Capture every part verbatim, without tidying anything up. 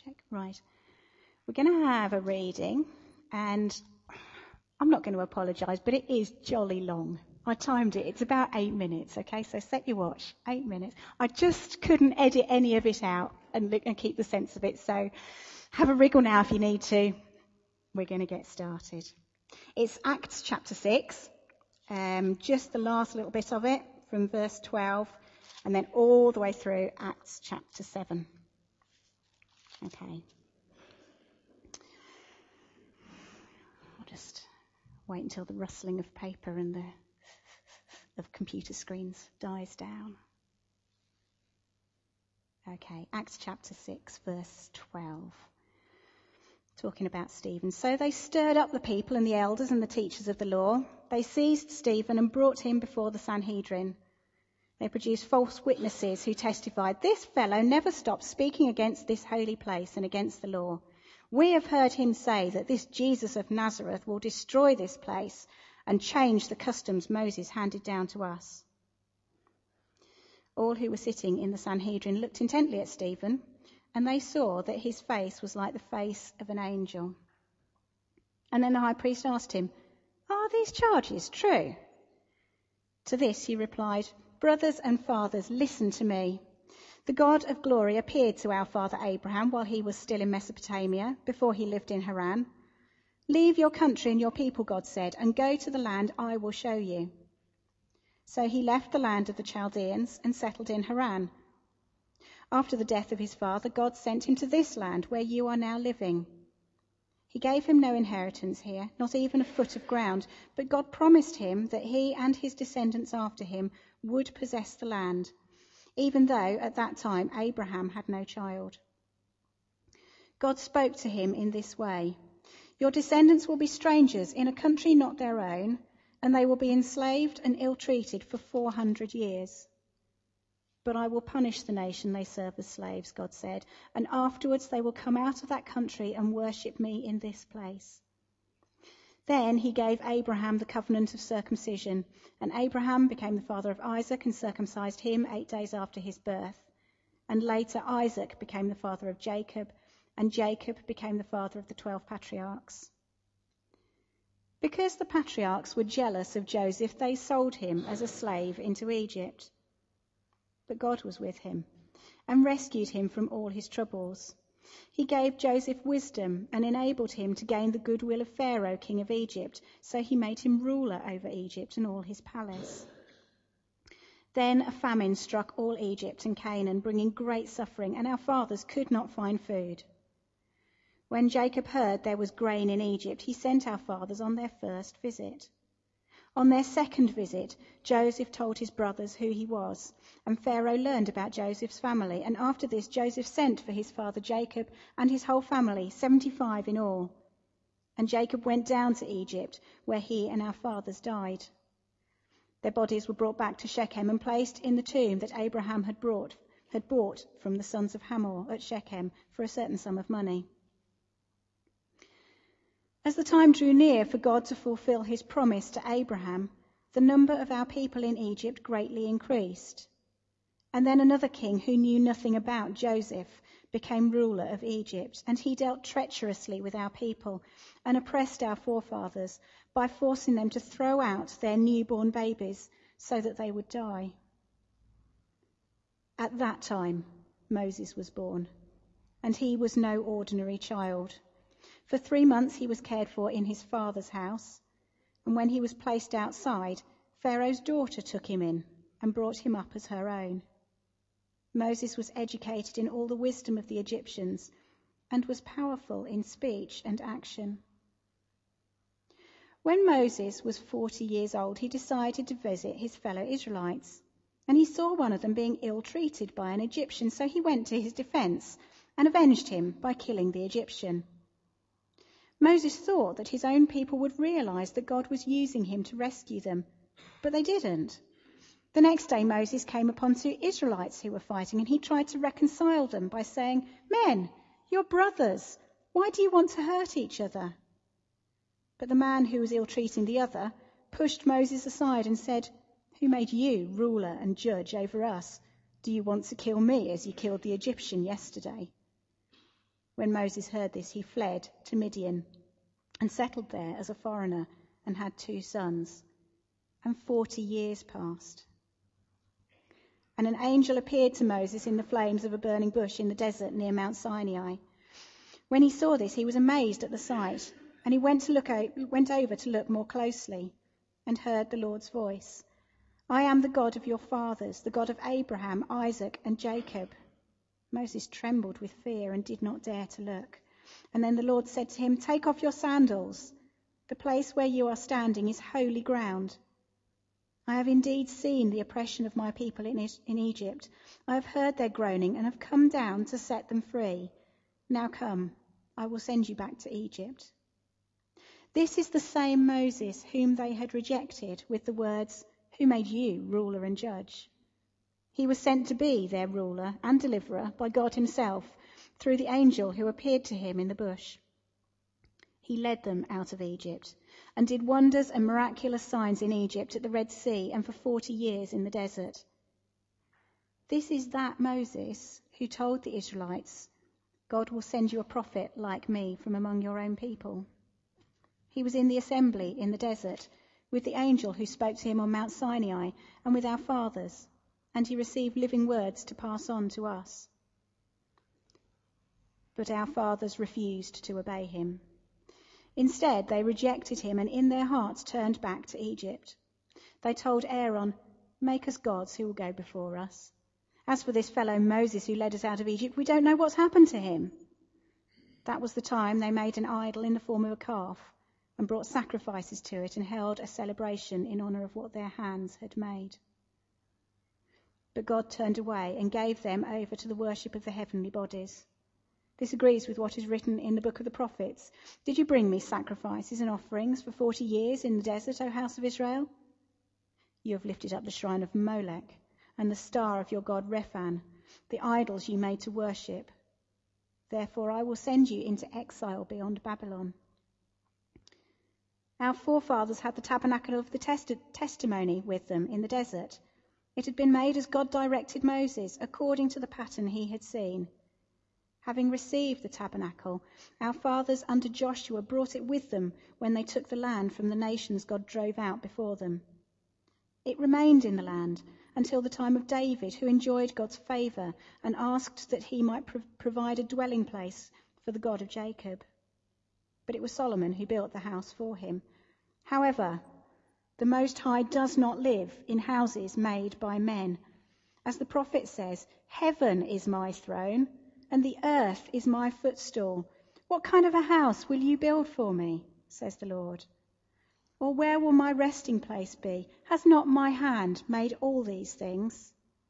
Check. Right. We're going to have a reading, and I'm not going to apologise, but it is jolly long. I timed it. It's about eight minutes, okay? So set your watch. Eight minutes. I just couldn't edit any of it out and, look, and keep the sense of it. So have a wriggle now if you need to. We're going to get started. It's Acts chapter six, um, just the last little bit of it from verse twelve, and then all the way through Acts chapter seven. Okay. I'll just wait until the rustling of paper and the of computer screens dies down. Okay, Acts chapter six, verse twelve. Talking about Stephen. So they stirred up the people and the elders and the teachers of the law. They seized Stephen and brought him before the Sanhedrin. They produced false witnesses who testified, "This fellow never stops speaking against this holy place and against the law. We have heard him say that this Jesus of Nazareth will destroy this place and change the customs Moses handed down to us." All who were sitting in the Sanhedrin looked intently at Stephen, and they saw that his face was like the face of an angel. And then the high priest asked him, "Are these charges true?" To this he replied, "Brothers and fathers, listen to me. The God of glory appeared to our father Abraham while he was still in Mesopotamia, before he lived in Haran. 'Leave your country and your people,' God said, 'and go to the land I will show you.' So he left the land of the Chaldeans and settled in Haran. After the death of his father, God sent him to this land where you are now living. He gave him no inheritance here, not even a foot of ground, but God promised him that he and his descendants after him would possess the land, even though at that time Abraham had no child. God spoke to him in this way, 'Your descendants will be strangers in a country not their own, and they will be enslaved and ill-treated for four hundred years. But I will punish the nation they serve as slaves,' God said, 'and afterwards they will come out of that country and worship me in this place.' Then he gave Abraham the covenant of circumcision, and Abraham became the father of Isaac and circumcised him eight days after his birth. And later Isaac became the father of Jacob, and Jacob became the father of the twelve patriarchs. Because the patriarchs were jealous of Joseph, they sold him as a slave into Egypt. But God was with him and rescued him from all his troubles. He gave Joseph wisdom and enabled him to gain the goodwill of Pharaoh, king of Egypt, so he made him ruler over Egypt and all his palace. Then a famine struck all Egypt and Canaan, bringing great suffering, and our fathers could not find food. When Jacob heard there was grain in Egypt, he sent our fathers on their first visit. On their second visit, Joseph told his brothers who he was, and Pharaoh learned about Joseph's family. And after this, Joseph sent for his father Jacob and his whole family, seventy-five in all. And Jacob went down to Egypt, where he and our fathers died. Their bodies were brought back to Shechem and placed in the tomb that Abraham had brought, had bought from the sons of Hamor at Shechem for a certain sum of money. As the time drew near for God to fulfill his promise to Abraham, the number of our people in Egypt greatly increased. And then another king who knew nothing about Joseph became ruler of Egypt, and he dealt treacherously with our people and oppressed our forefathers by forcing them to throw out their newborn babies so that they would die. At that time, Moses was born, and he was no ordinary child. For three months he was cared for in his father's house, and when he was placed outside, Pharaoh's daughter took him in and brought him up as her own. Moses was educated in all the wisdom of the Egyptians and was powerful in speech and action. When Moses was forty years old, he decided to visit his fellow Israelites, and he saw one of them being ill-treated by an Egyptian, so he went to his defense and avenged him by killing the Egyptian. Moses thought that his own people would realize that God was using him to rescue them, but they didn't. The next day Moses came upon two Israelites who were fighting, and he tried to reconcile them by saying, "Men, you're brothers. Why do you want to hurt each other?" But the man who was ill-treating the other pushed Moses aside and said, "Who made you ruler and judge over us? Do you want to kill me as you killed the Egyptian yesterday?" When Moses heard this, he fled to Midian and settled there as a foreigner and had two sons. And forty years passed. And an angel appeared to Moses in the flames of a burning bush in the desert near Mount Sinai. When he saw this, he was amazed at the sight, and he went to look o- went over to look more closely and heard the Lord's voice. I am the God of your fathers, the God of Abraham, Isaac, and Jacob. Moses trembled with fear and did not dare to look. And then the Lord said to him, Take off your sandals. The place where you are standing is holy ground. I have indeed seen the oppression of my people in, in Egypt. I have heard their groaning and have come down to set them free. Now come, I will send you back to Egypt. This is the same Moses whom they had rejected with the words, Who made you ruler and judge? He was sent to be their ruler and deliverer by God himself through the angel who appeared to him in the bush. He led them out of Egypt and did wonders and miraculous signs in Egypt at the Red Sea and for forty years in the desert. This is that Moses who told the Israelites, God will send you a prophet like me from among your own people. He was in the assembly in the desert with the angel who spoke to him on Mount Sinai and with our fathers, and he received living words to pass on to us. But our fathers refused to obey him. Instead, they rejected him and in their hearts turned back to Egypt. They told Aaron, Make us gods who will go before us. As for this fellow Moses who led us out of Egypt, we don't know what's happened to him. That was the time they made an idol in the form of a calf and brought sacrifices to it and held a celebration in honour of what their hands had made. But God turned away and gave them over to the worship of the heavenly bodies. This agrees with what is written in the book of the prophets. Did you bring me sacrifices and offerings for forty years in the desert, O house of Israel? You have lifted up the shrine of Molech and the star of your god Rephan, the idols you made to worship. Therefore I will send you into exile beyond Babylon. Our forefathers had the tabernacle of the testi- testimony with them in the desert. It had been made as God directed Moses, according to the pattern he had seen. Having received the tabernacle, our fathers under Joshua brought it with them when they took the land from the nations God drove out before them. It remained in the land until the time of David, who enjoyed God's favour and asked that he might pro- provide a dwelling place for the God of Jacob. But it was Solomon who built the house for him. However, the Most High does not live in houses made by men. As the prophet says, Heaven is my throne, and the earth is my footstool. What kind of a house will you build for me, says the Lord? Or where will my resting place be? Has not my hand made all these things?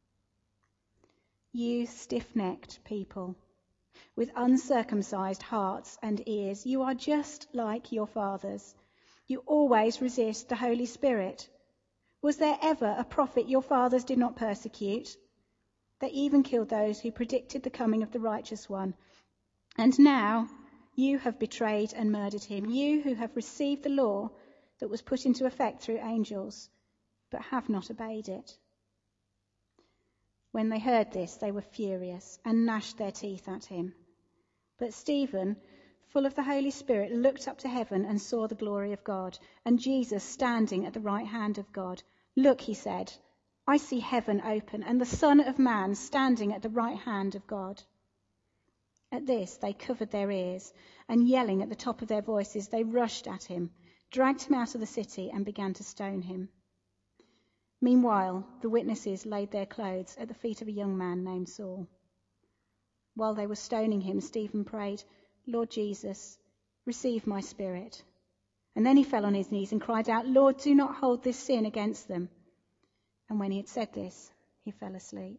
You stiff-necked people, with uncircumcised hearts and ears, you are just like your fathers. You always resist the Holy Spirit. Was there ever a prophet your fathers did not persecute? They even killed those who predicted the coming of the righteous one. And now you have betrayed and murdered him, you who have received the law that was put into effect through angels, but have not obeyed it. When they heard this, they were furious and gnashed their teeth at him. But Stephen, full of the Holy Spirit, looked up to heaven and saw the glory of God, and Jesus standing at the right hand of God. Look, he said, I see heaven open, and the Son of Man standing at the right hand of God. At this, they covered their ears, and yelling at the top of their voices, they rushed at him, dragged him out of the city, and began to stone him. Meanwhile, the witnesses laid their clothes at the feet of a young man named Saul. While they were stoning him, Stephen prayed, Lord Jesus, receive my spirit. And then he fell on his knees and cried out, Lord, do not hold this sin against them. And when he had said this, he fell asleep.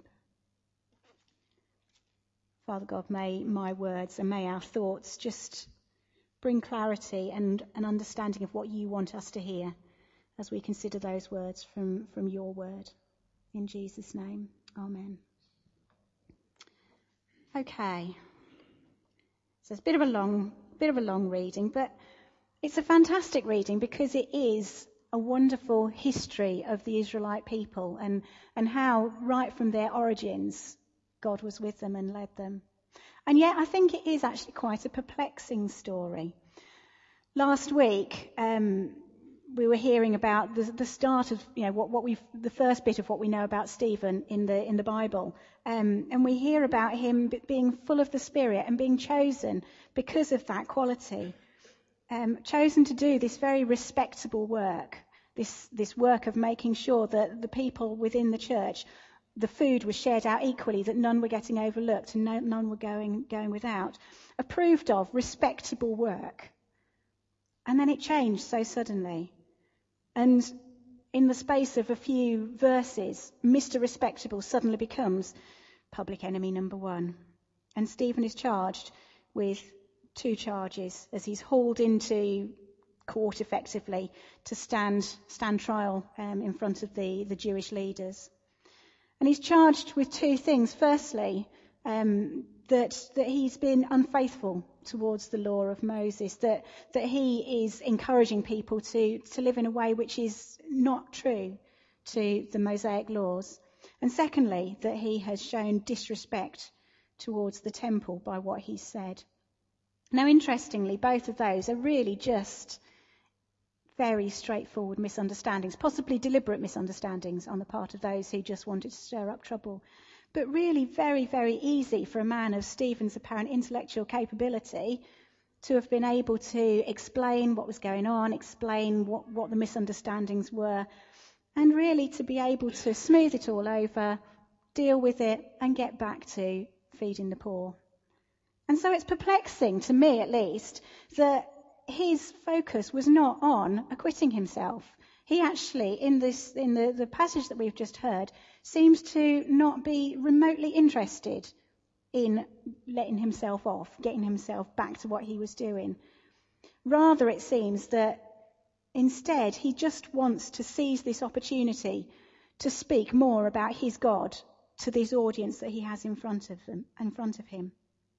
Father God, may my words and may our thoughts just bring clarity and an understanding of what you want us to hear as we consider those words from, from your word. In Jesus' name, amen. Okay. So it's a bit of a long, bit of a long reading, but it's a fantastic reading because it is a wonderful history of the Israelite people and, and how right from their origins God was with them and led them. And yet I think it is actually quite a perplexing story. Last week, um, we were hearing about the, the start of, you know, what, what we've, the first bit of what we know about Stephen in the in the Bible, um, and we hear about him being full of the Spirit and being chosen because of that quality, um, chosen to do this very respectable work, this this work of making sure that the people within the church, the food was shared out equally, that none were getting overlooked and no, none were going going without, approved of, respectable work, and then it changed so suddenly. And in the space of a few verses, Mister Respectable suddenly becomes public enemy number one. And Stephen is charged with two charges as he's hauled into court effectively to stand stand trial um, in front of the, the Jewish leaders. And he's charged with two things. Firstly, um, that that he's been unfaithful towards the law of Moses, that that he is encouraging people to, to live in a way which is not true to the Mosaic laws. And secondly, that he has shown disrespect towards the temple by what he said. Now, interestingly, both of those are really just very straightforward misunderstandings, possibly deliberate misunderstandings on the part of those who just wanted to stir up trouble. But really very, very easy for a man of Stephen's apparent intellectual capability to have been able to explain what was going on, explain what, what the misunderstandings were, and really to be able to smooth it all over, deal with it, and get back to feeding the poor. And so it's perplexing, to me at least, that his focus was not on acquitting himself. He actually, in this, in the, the passage that we've just heard, seems to not be remotely interested in letting himself off, getting himself back to what he was doing. Rather, it seems that instead he just wants to seize this opportunity to speak more about his God to this audience that he has in front of them, in front of him.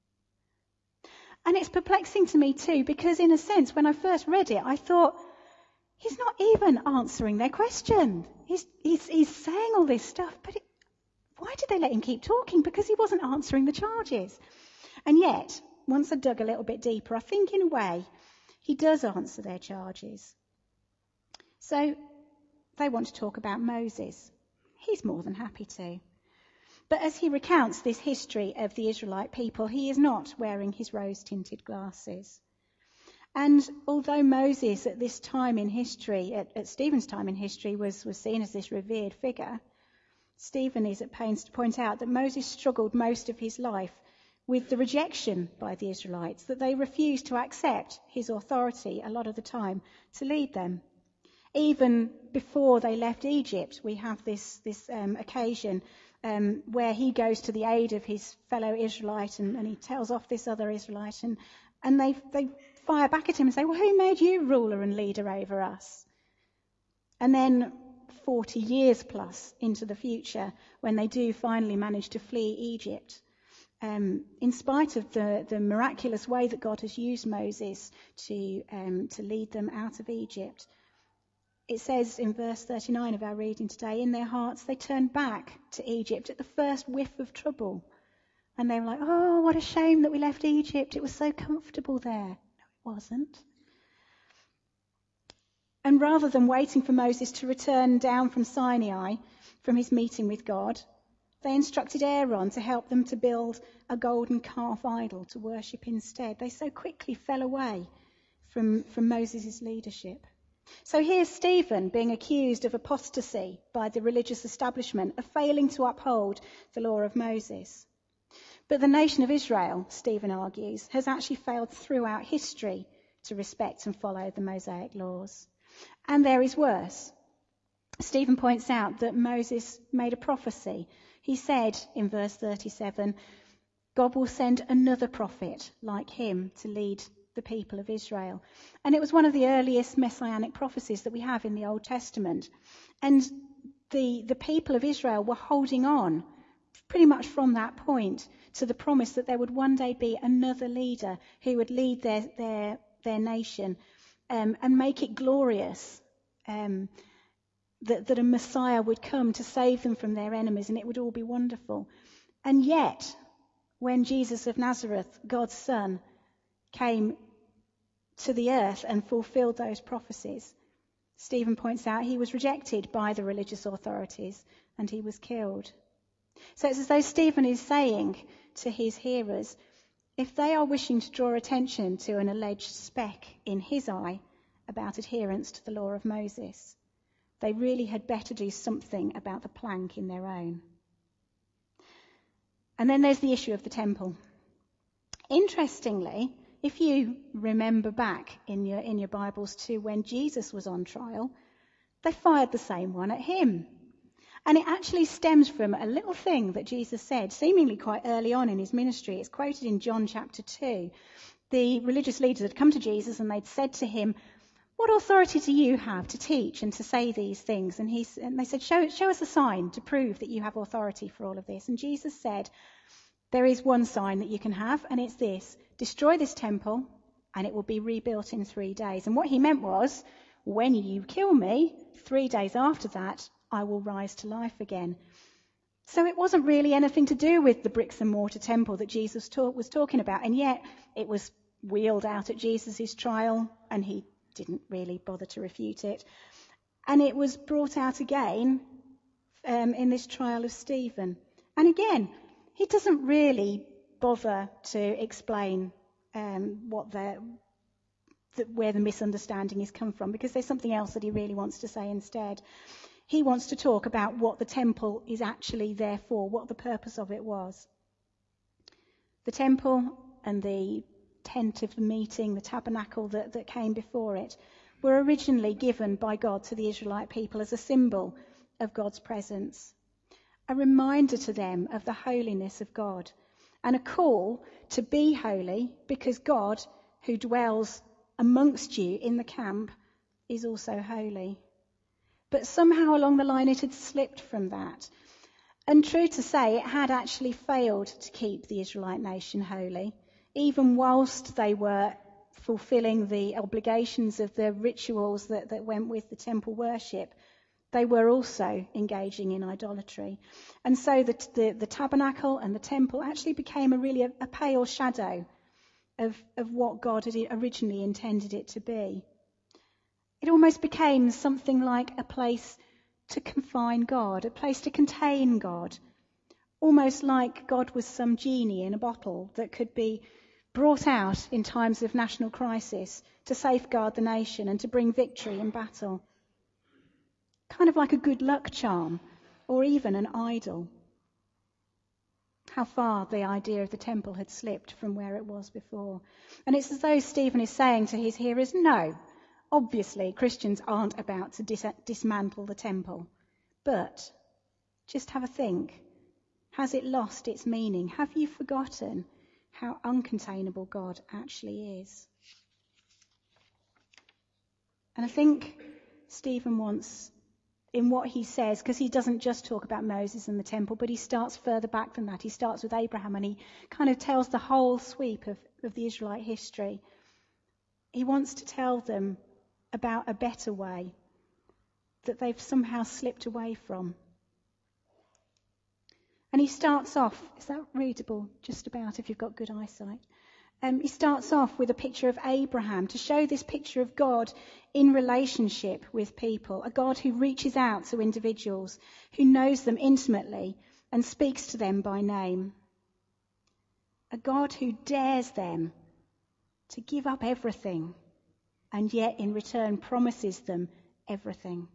And it's perplexing to me too, because in a sense, when I first read it, I thought, he's not even answering their question. He's, he's, he's saying all this stuff, but it, why did they let him keep talking? Because he wasn't answering the charges. And yet, once I dug a little bit deeper, I think in a way, he does answer their charges. So, they want to talk about Moses. He's more than happy to. But as he recounts this history of the Israelite people, he is not wearing his rose-tinted glasses. And although Moses at this time in history, at, at Stephen's time in history, was, was seen as this revered figure, Stephen is at pains to point out that Moses struggled most of his life with the rejection by the Israelites, that they refused to accept his authority a lot of the time to lead them. Even before they left Egypt, we have this, this um, occasion um, where he goes to the aid of his fellow Israelite and, and he tells off this other Israelite, and, and they, they fire back at him and say, well, who made you ruler and leader over us? And then forty years plus into the future, when they do finally manage to flee Egypt, um, in spite of the, the miraculous way that God has used Moses to, um, to lead them out of Egypt, it says in verse thirty-nine of our reading today, in their hearts they turned back to Egypt at the first whiff of trouble. And they were like, oh, what a shame that we left Egypt. It was so comfortable there. No, it wasn't. And rather than waiting for Moses to return down from Sinai, from his meeting with God, they instructed Aaron to help them to build a golden calf idol to worship instead. They so quickly fell away from, from Moses' leadership. So here's Stephen being accused of apostasy by the religious establishment, of failing to uphold the law of Moses. But the nation of Israel, Stephen argues, has actually failed throughout history to respect and follow the Mosaic laws. And there is worse. Stephen points out that Moses made a prophecy. He said in verse thirty-seven, God will send another prophet like him to lead the people of Israel. And it was one of the earliest messianic prophecies that we have in the Old Testament. And the, the people of Israel were holding on pretty much from that point to the promise that there would one day be another leader who would lead their, their, their nation um, and make it glorious. Um, that, that a Messiah would come to save them from their enemies, and it would all be wonderful. And yet, when Jesus of Nazareth, God's son, came to the earth and fulfilled those prophecies. Stephen points out he was rejected by the religious authorities and he was killed. So it's as though Stephen is saying to his hearers, if they are wishing to draw attention to an alleged speck in his eye about adherence to the law of Moses, they really had better do something about the plank in their own. And then there's the issue of the temple. Interestingly, if you remember back in your in your Bibles to when Jesus was on trial, they fired the same one at him. And it actually stems from a little thing that Jesus said, seemingly quite early on in his ministry. It's quoted in John chapter two. The religious leaders had come to Jesus and they'd said to him, what authority do you have to teach and to say these things? And, he, and they said, show, show us a sign to prove that you have authority for all of this. And Jesus said, there is one sign that you can have, and it's this. Destroy this temple, and it will be rebuilt in three days. And what he meant was, when you kill me, three days after that, I will rise to life again. So it wasn't really anything to do with the bricks and mortar temple that Jesus talk, was talking about, and yet it was wheeled out at Jesus' trial, and he didn't really bother to refute it. And it was brought out again um, in this trial of Stephen. And again, he doesn't really bother to explain um, what the, the, where the misunderstanding has come from, because there's something else that he really wants to say instead. He wants to talk about what the temple is actually there for, what the purpose of it was. The temple and the tent of the meeting, the tabernacle that, that came before it, were originally given by God to the Israelite people as a symbol of God's presence, a reminder to them of the holiness of God, and a call to be holy because God, who dwells amongst you in the camp, is also holy. But somehow along the line it had slipped from that. And true to say, it had actually failed to keep the Israelite nation holy, even whilst they were fulfilling the obligations of the rituals that, that went with the temple worship. They were also engaging in idolatry. And so the, the, the tabernacle and the temple actually became a really a, a pale shadow of, of what God had originally intended it to be. It almost became something like a place to confine God, a place to contain God, almost like God was some genie in a bottle that could be brought out in times of national crisis to safeguard the nation and to bring victory in battle. Kind of like a good luck charm, or even an idol. How far the idea of the temple had slipped from where it was before. And it's as though Stephen is saying to his hearers, no, obviously Christians aren't about to dis- dismantle the temple. But just have a think. Has it lost its meaning? Have you forgotten how uncontainable God actually is? And I think Stephen wants, in what he says, because he doesn't just talk about Moses and the temple, but he starts further back than that. He starts with Abraham and he kind of tells the whole sweep of, of the Israelite history. He wants to tell them about a better way that they've somehow slipped away from. And he starts off, is that readable just about if you've got good eyesight? Um, he starts off with a picture of Abraham to show this picture of God in relationship with people, a God who reaches out to individuals, who knows them intimately and speaks to them by name. A God who dares them to give up everything and yet in return promises them everything.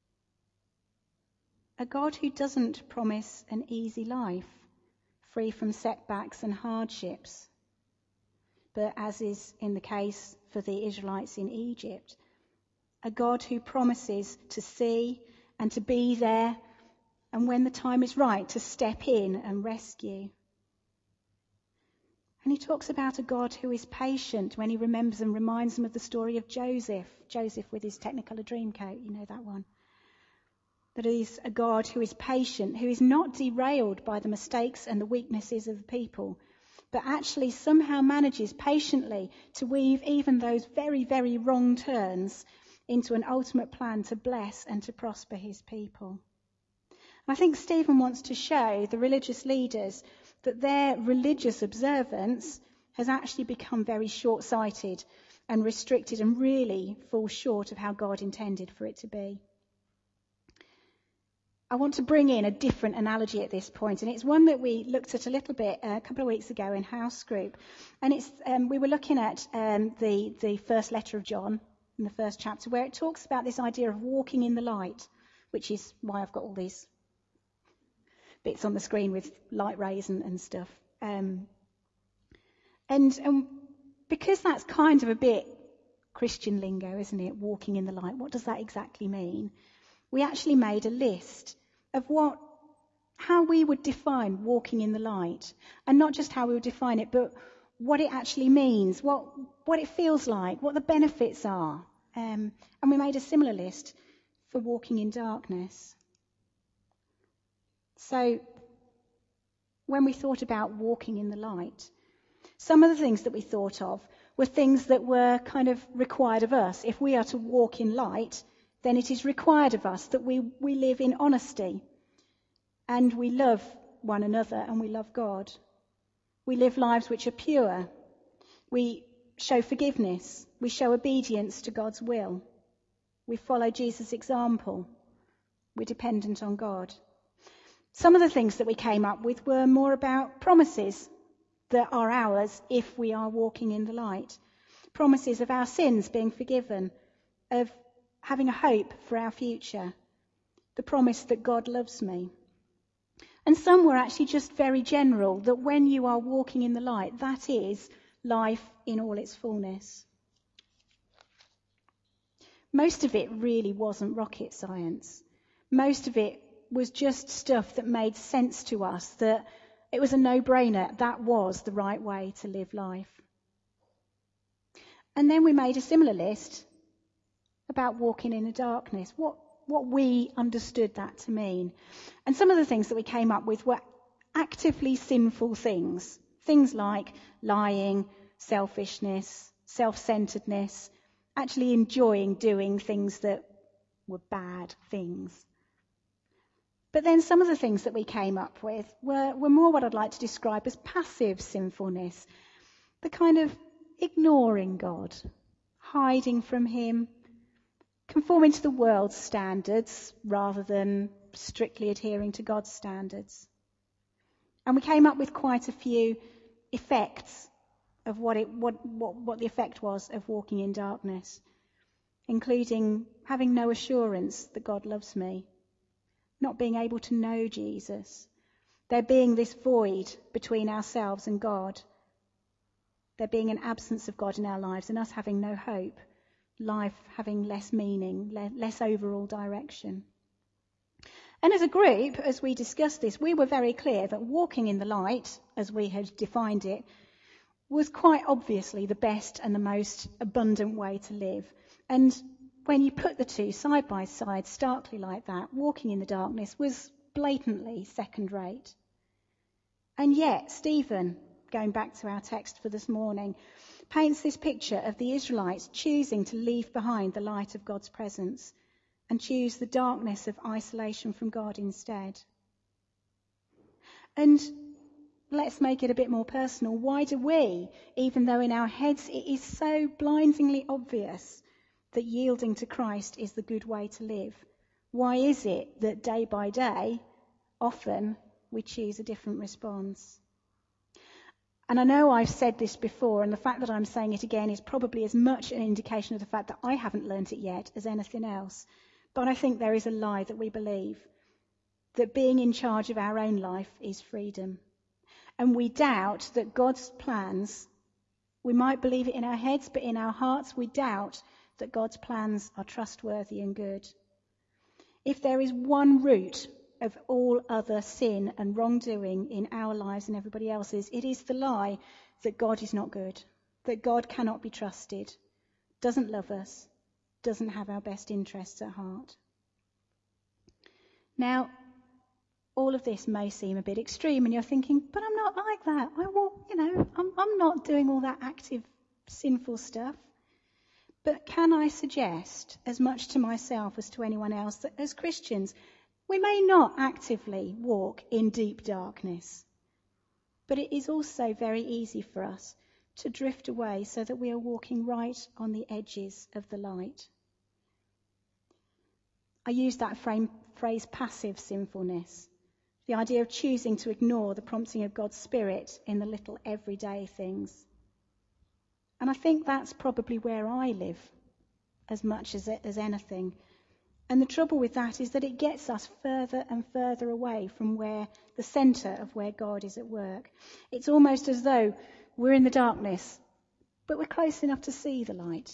A God who doesn't promise an easy life, free from setbacks and hardships, but as is in the case for the Israelites in Egypt, a God who promises to see and to be there, and when the time is right, to step in and rescue. And he talks about a God who is patient when he remembers and reminds them of the story of Joseph, Joseph with his Technicolor Dreamcoat, you know that one. That is a God who is patient, who is not derailed by the mistakes and the weaknesses of the people, but actually somehow manages patiently to weave even those very, very wrong turns into an ultimate plan to bless and to prosper his people. And I think Stephen wants to show the religious leaders that their religious observance has actually become very short-sighted and restricted and really falls short of how God intended for it to be. I want to bring in a different analogy at this point, and it's one that we looked at a little bit uh, a couple of weeks ago in house group. And it's um, we were looking at um, the, the first letter of John, in the first chapter, where it talks about this idea of walking in the light, which is why I've got all these bits on the screen with light rays and, and stuff. Um, and, and because that's kind of a bit Christian lingo, isn't it? Walking in the light. What does that exactly mean? We actually made a list of what, how we would define walking in the light, and not just how we would define it, but what it actually means, what what it feels like, what the benefits are. Um, and we made a similar list for walking in darkness. So when we thought about walking in the light, some of the things that we thought of were things that were kind of required of us. If we are to walk in light, then it is required of us that we, we live in honesty and we love one another and we love God. We live lives which are pure. We show forgiveness. We show obedience to God's will. We follow Jesus' example. We're dependent on God. Some of the things that we came up with were more about promises that are ours if we are walking in the light. Promises of our sins being forgiven, of having a hope for our future, the promise that God loves me. And some were actually just very general, that when you are walking in the light, that is life in all its fullness. Most of it really wasn't rocket science. Most of it was just stuff that made sense to us, that it was a no-brainer. That was the right way to live life. And then we made a similar list about walking in the darkness, what what we understood that to mean. And some of the things that we came up with were actively sinful things. Things like lying, selfishness, self-centeredness, actually enjoying doing things that were bad things. But then some of the things that we came up with were, were more what I'd like to describe as passive sinfulness. The kind of ignoring God, hiding from him, conforming to the world's standards rather than strictly adhering to God's standards. And we came up with quite a few effects of what it what, what, what the effect was of walking in darkness, including having no assurance that God loves me, not being able to know Jesus, there being this void between ourselves and God, there being an absence of God in our lives and us having no hope, life having less meaning, less overall direction. And as a group, as we discussed this, we were very clear that walking in the light, as we had defined it, was quite obviously the best and the most abundant way to live. And when you put the two side by side, starkly like that, walking in the darkness was blatantly second rate. And yet, Stephen, going back to our text for this morning, paints this picture of the Israelites choosing to leave behind the light of God's presence and choose the darkness of isolation from God instead. And let's make it a bit more personal. Why do we, even though in our heads it is so blindingly obvious that yielding to Christ is the good way to live, why is it that day by day, often, we choose a different response? And I know I've said this before, and the fact that I'm saying it again is probably as much an indication of the fact that I haven't learnt it yet as anything else. But I think there is a lie that we believe, that being in charge of our own life is freedom. And we doubt that God's plans, we might believe it in our heads, but in our hearts we doubt that God's plans are trustworthy and good. If there is one root of all other sin and wrongdoing in our lives and everybody else's, it is the lie that God is not good, that God cannot be trusted, doesn't love us, doesn't have our best interests at heart. Now, all of this may seem a bit extreme, and you're thinking, but I'm not like that. I won't, you know, I'm, I'm not doing all that active, sinful stuff. But can I suggest, as much to myself as to anyone else, that as Christians, we may not actively walk in deep darkness. But it is also very easy for us to drift away so that we are walking right on the edges of the light. I use that frame, phrase passive sinfulness, the idea of choosing to ignore the prompting of God's Spirit in the little everyday things. And I think that's probably where I live as much as, as anything. And the trouble with that is that it gets us further and further away from where the centre of where God is at work. It's almost as though we're in the darkness, but we're close enough to see the light.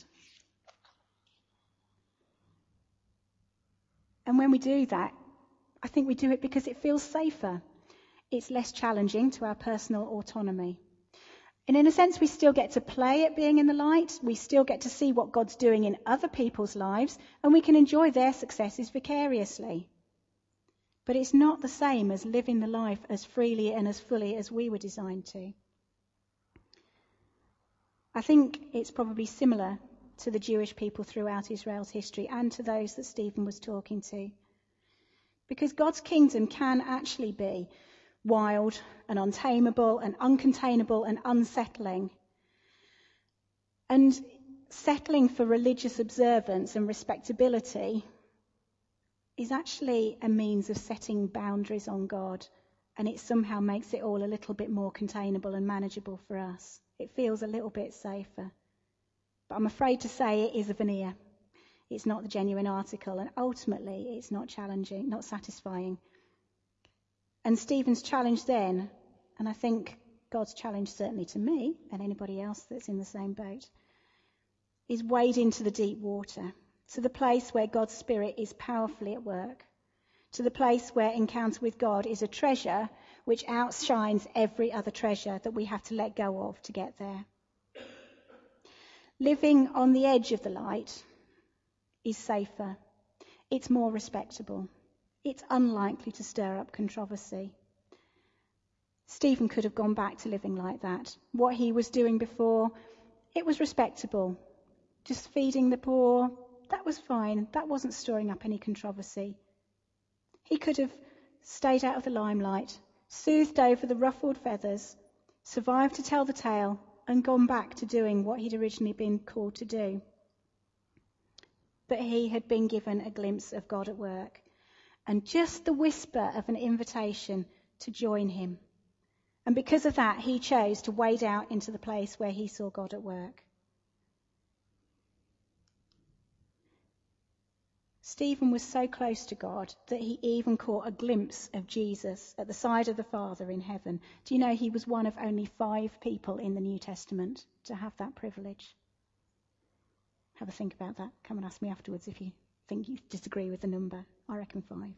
And when we do that, I think we do it because it feels safer. It's less challenging to our personal autonomy. And in a sense, we still get to play at being in the light. We still get to see what God's doing in other people's lives, and we can enjoy their successes vicariously. But it's not the same as living the life as freely and as fully as we were designed to. I think it's probably similar to the Jewish people throughout Israel's history and to those that Stephen was talking to. Because God's kingdom can actually be wild and untamable and uncontainable and unsettling. And settling for religious observance and respectability is actually a means of setting boundaries on God, and it somehow makes it all a little bit more containable and manageable for us. It feels a little bit safer. But I'm afraid to say it is a veneer. It's not the genuine article, and ultimately it's not challenging, not satisfying. And Stephen's challenge then, and I think God's challenge certainly to me and anybody else that's in the same boat, is wade into the deep water, to the place where God's Spirit is powerfully at work, to the place where encounter with God is a treasure which outshines every other treasure that we have to let go of to get there. Living on the edge of the light is safer. It's more respectable. It's unlikely to stir up controversy. Stephen could have gone back to living like that. What he was doing before, it was respectable. Just feeding the poor, that was fine. That wasn't stirring up any controversy. He could have stayed out of the limelight, soothed over the ruffled feathers, survived to tell the tale, and gone back to doing what he'd originally been called to do. But he had been given a glimpse of God at work, and just the whisper of an invitation to join him. And because of that, he chose to wade out into the place where he saw God at work. Stephen was so close to God that he even caught a glimpse of Jesus at the side of the Father in heaven. Do you know he was one of only five people in the New Testament to have that privilege? Have a think about that. Come and ask me afterwards if you think you disagree with the number. I reckon five.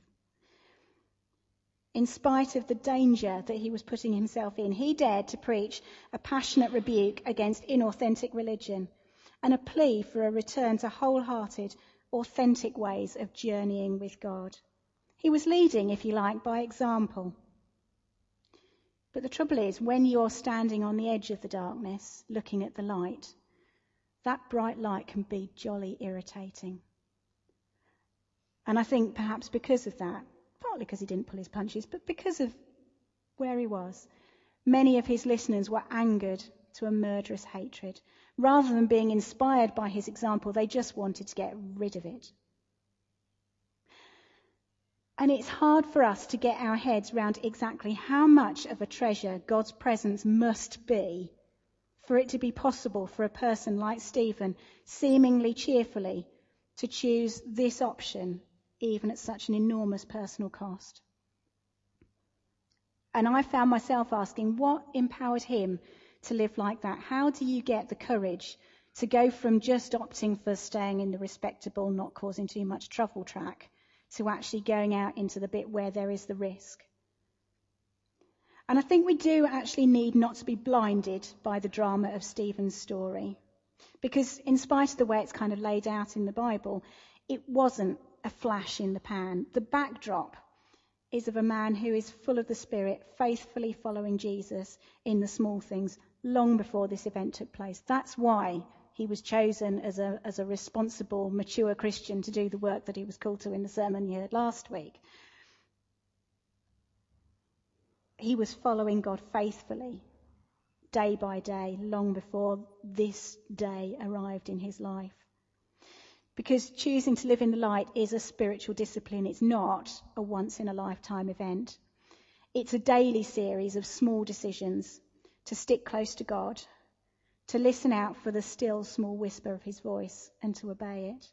In spite of the danger that he was putting himself in, he dared to preach a passionate rebuke against inauthentic religion and a plea for a return to wholehearted, authentic ways of journeying with God. He was leading, if you like, by example. But the trouble is, when you're standing on the edge of the darkness, looking at the light, that bright light can be jolly irritating. And I think perhaps because of that, partly because he didn't pull his punches, but because of where he was, many of his listeners were angered to a murderous hatred. Rather than being inspired by his example, they just wanted to get rid of it. And it's hard for us to get our heads around exactly how much of a treasure God's presence must be for it to be possible for a person like Stephen, seemingly cheerfully, to choose this option, even at such an enormous personal cost. And I found myself asking, what empowered him to live like that? How do you get the courage to go from just opting for staying in the respectable, not causing too much trouble track, to actually going out into the bit where there is the risk? And I think we do actually need not to be blinded by the drama of Stephen's story. Because in spite of the way it's kind of laid out in the Bible, it wasn't a flash in the pan. The backdrop is of a man who is full of the Spirit, faithfully following Jesus in the small things long before this event took place. That's why he was chosen as a, as a responsible, mature Christian to do the work that he was called to in the sermon you heard last week. he was following God faithfully, day by day, long before this day arrived in his life. Because choosing to live in the light is a spiritual discipline. It's not a once-in-a-lifetime event. It's a daily series of small decisions to stick close to God, to listen out for the still small whisper of his voice, and to obey it.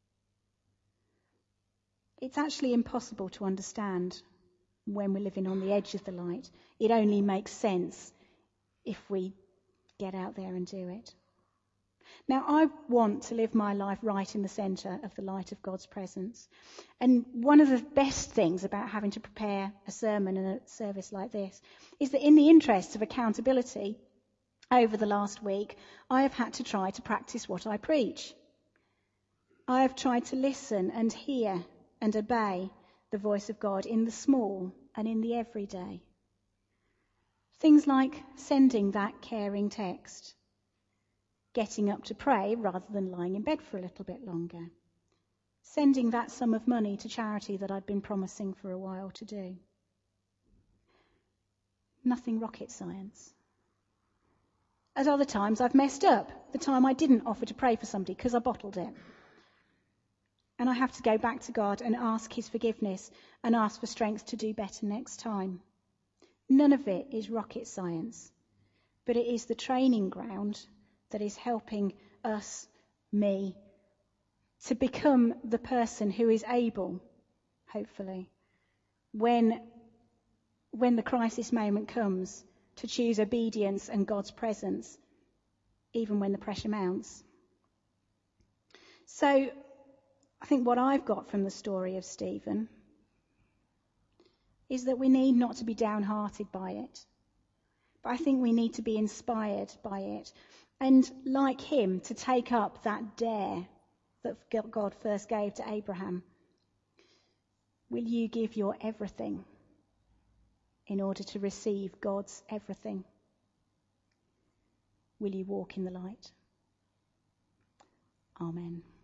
It's actually impossible to understand when we're living on the edge of the light. It only makes sense if we get out there and do it. Now, I want to live my life right in the centre of the light of God's presence. And one of the best things about having to prepare a sermon and a service like this is that in the interests of accountability, over the last week, I have had to try to practice what I preach. I have tried to listen and hear and obey the voice of God in the small and in the everyday. Things like sending that caring text, getting up to pray rather than lying in bed for a little bit longer, sending that sum of money to charity that I'd been promising for a while to do. Nothing rocket science. At other times I've messed up, the time I didn't offer to pray for somebody because I bottled it. And I have to go back to God and ask his forgiveness and ask for strength to do better next time. None of it is rocket science, but it is the training ground that is helping us, me, to become the person who is able, hopefully, when, when the crisis moment comes, to choose obedience and God's presence, even when the pressure mounts. So, I think what I've got from the story of Stephen is that we need not to be downhearted by it, but I think we need to be inspired by it. And like him, to take up that dare that God first gave to Abraham. Will you give your everything in order to receive God's everything? Will you walk in the light? Amen.